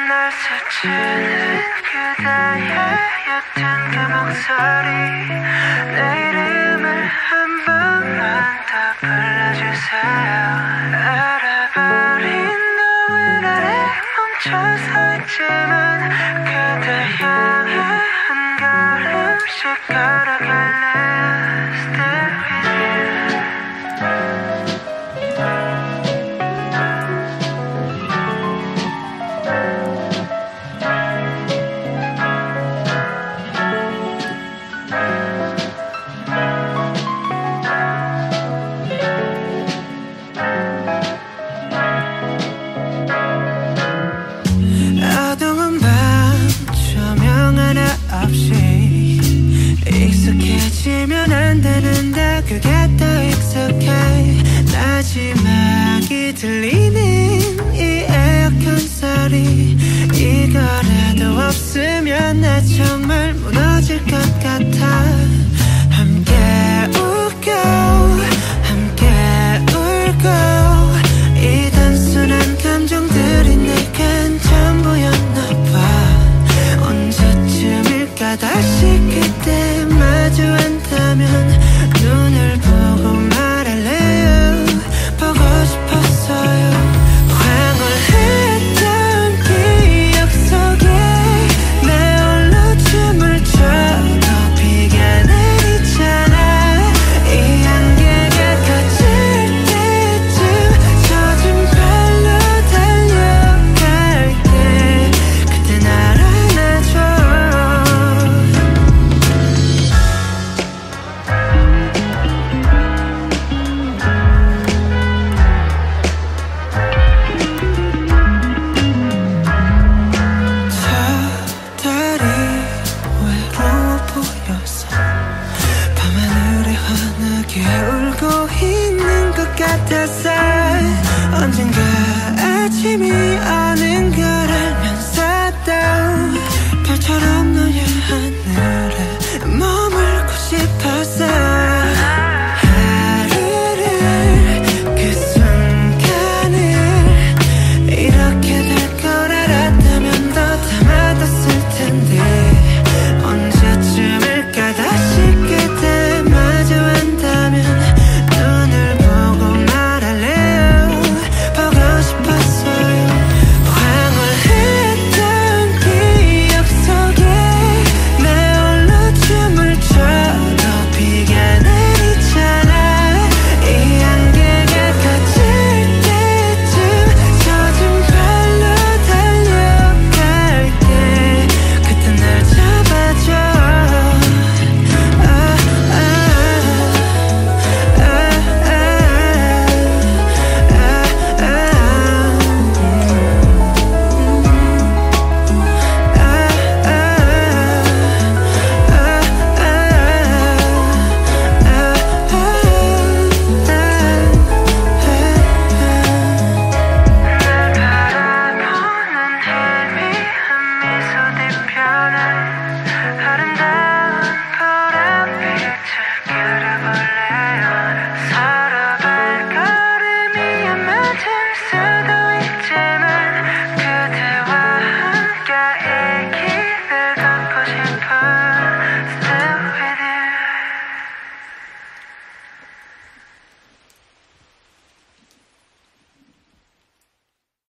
날 스치는 그대의 옅은 그 목소리 내 이름을 한 번만 더 불러주세요. 알아버린 너의 나를 멈춰서 있지만 그대 향해 한 걸음씩 걸어갈래요. Still with you. 어두운 밤 조명 하나 없이 익숙해지면 안 되는데 그게 더 익숙해. 마지막이 들리는 이 에어컨 소리 이거라도 없으면 나 정말 무너질 것 같아. 함께 웃고 함께 울고 이 단순한 감정